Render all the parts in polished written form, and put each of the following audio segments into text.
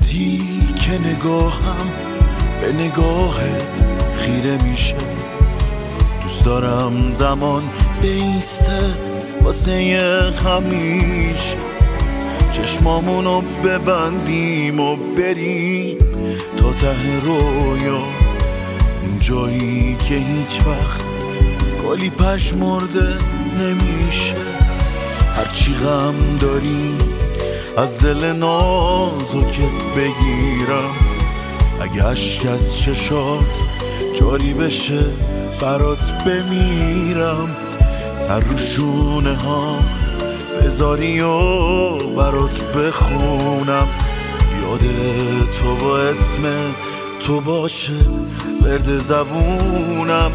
وقتی که نگاهم به نگاهت خیره میشه، دوست دارم زمان بیسته واسه همیشه، چشمامونو ببندیم و بریم تا ته رویا، اون جایی که هیچ وقت گلی پژمرده نمیشه. هرچی غم داری از دل نازکت بگیرم، اگه اشک از چشات جاری بشه برات بمیرم، سر رو شونه ها بذاری و برات بخونم، یاد تو با اسم تو باشه ورد زبونم،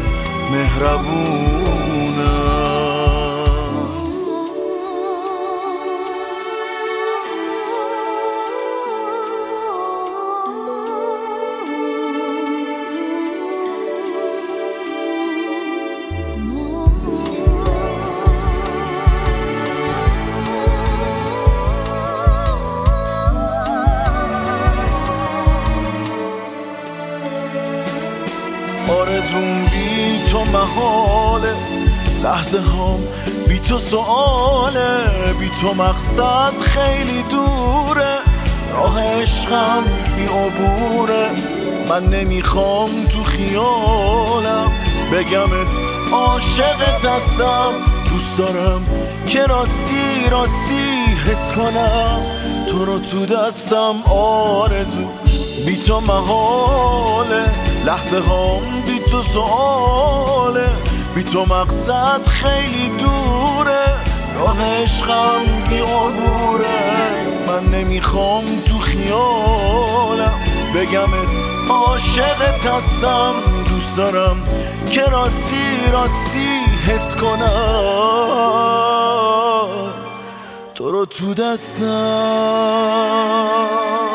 مهربونم. آرزوم بی تو محاله، لحظه هام بی تو سؤاله، بی تو مقصد خیلی دوره، راه عشقم بی عبوره. من نمیخوام تو خیالم بگمت عاشقت هستم، دوست دارم که راستی راستی حس کنم تو رو تو دستم. آرزو بی تو محاله، لحظه هام بی تو سؤاله، بی تو مقصد خیلی دوره، راه عشقم بی عبوره. من نمیخوام تو خیالم بگمت عاشقت هستم، دوست دارم که راستی راستی حس کنم تو رو تو دستم.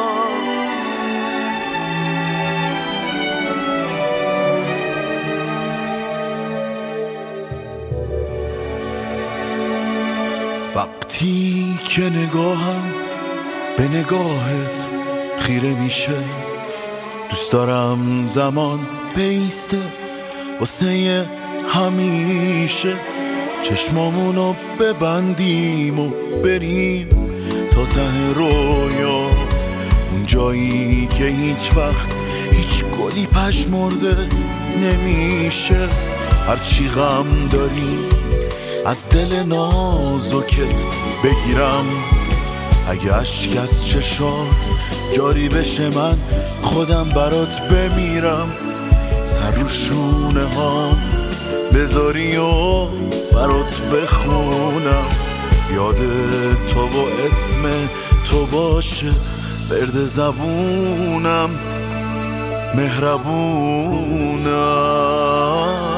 وقتی که نگاهم به نگاهت خیره میشه، دوست دارم زمان بیسته واسه همیشه، چشمامونو ببندیم و بریم تا ته رویا، اون جایی که هیچ وقت هیچ گلی پژمرده نمیشه. هرچی غم داری از دل نازکت بگیرم، اگه اشک از چشات جاری بشه من خودم برات بمیرم، سر رو شونه ها بذاری و برات بخونم، یاد تو با اسم تو باشه ورد زبونم، مهربونم.